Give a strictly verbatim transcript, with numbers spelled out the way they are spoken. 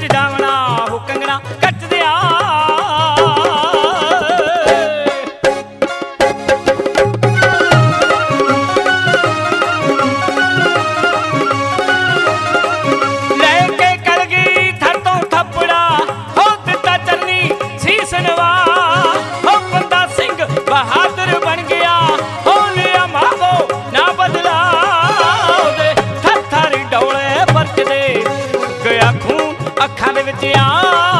जावना हो कंगना कट दिया लेके कलगी थर तो थपड़ा हो दिता चरनी सीसनवा हो बंदा सिंह बहादुर बन गया हो लिया मागो ना बदला थर थर डोले बरकदे गया खून अखां दे विच आ